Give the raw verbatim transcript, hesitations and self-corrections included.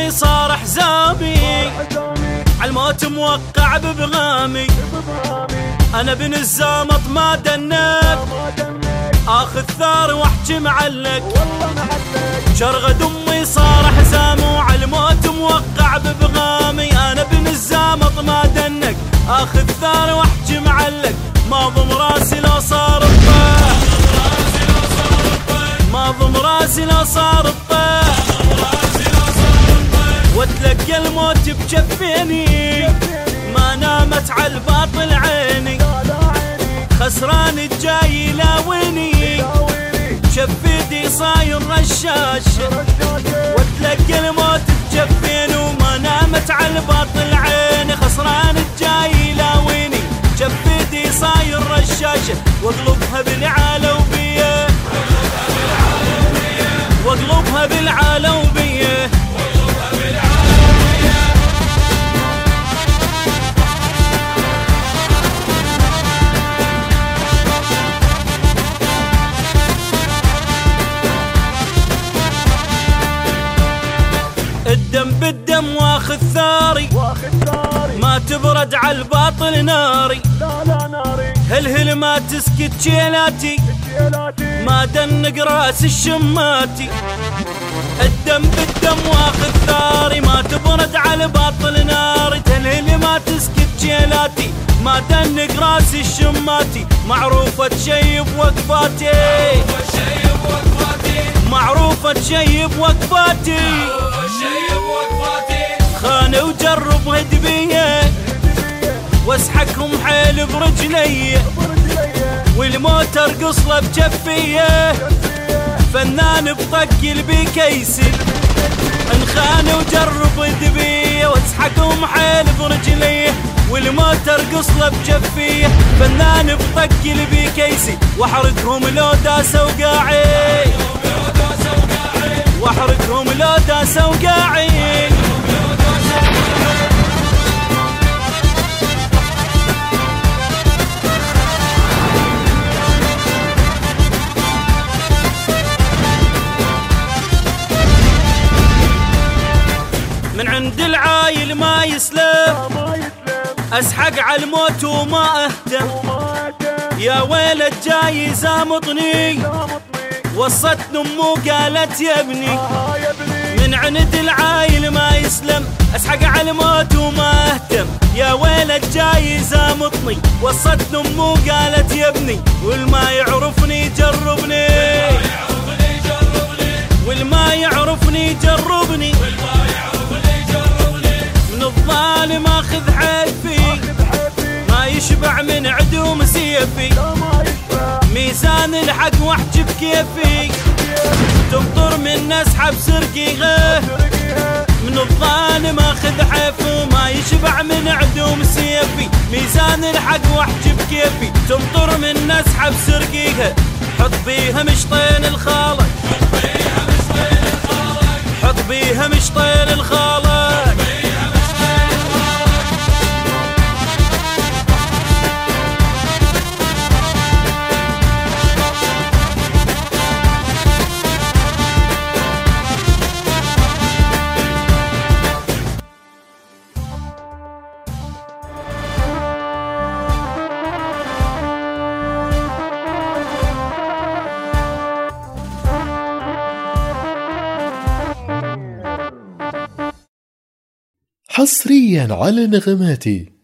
دمي صار حزامي، عالموت موقع ببغامي. انا بن الزامط ما دنك، اخذ ثار واحكي معلق. شرغ دمي صار حزامي وعالموت موقع ببغامي. انا بن الزامط ما دنك، اخذ ثار واحكي معلق. ما ضم راسي لو صار الطيح، ما ضم راسي لو صار الطيح. وتلقى الموت بجفيني، ما نامت عالباطل عيني. خسران الجاي يلاويني، شفيدي صاير رشاش. وتلقى الموت بجفيني وما نامت عالباطل عيني. خسران الجاي يلاويني، شفيدي صاير رشاشة. واقلبها بالعالوبية، واقلبها بالعالوبية. الدم بالدم واخذ ثاري، ما تبرد عالباطل ناري. هلهل ما تسكت جيلاتي، ما دنق راس الشماتي. الدم بالدم واخذ ثاري، ما تبرد عالباطل ناري. هلهل ما تسكت جيلاتي، ما دنق راس الشماتي. معروفة تشيب وقفاتي، معروفة تشيب وقفاتي. خاني وجرب هدبيه، واسحكهم حيل برجليه. والموت ارقص له بجفيه، فنان بطق بكيسي. انخاني وجرب هدبيه، واسحكهم حيل برجليه. والموت ارقص له بجفيه، فنان بطق بكيسي. واحرقهم لو داسوا قاعي، واحرقهم لو داسوا قاعي. من عند العايل ما يسلم، اسحق عالموت وما اهتم. يا ويل الجاي زامطني، وصتني امو قالت يا ابني. من عند العايل ما يسلم، اسحق عالموت وما اهتم. يا ويل الجاي زامطني، وصتني امو قالت يا ابني. والما يعرفني جربني، والما يعرفني جربني. من الظالم اخذ حيفي، ما يشبع من عدوم سيفي. ميزان الحق واحجي بكيفي، تمطر من اسحب سرقيغه. من الظالم اخذ حيفي، ما يشبع من عدوم سيفي. ميزان الحق واحجي بكيفي، تمطر من اسحب سرقيغه. حط بيها مشطين الخالق، حط بيها مشطين الخالق. حصريا على نغماتي.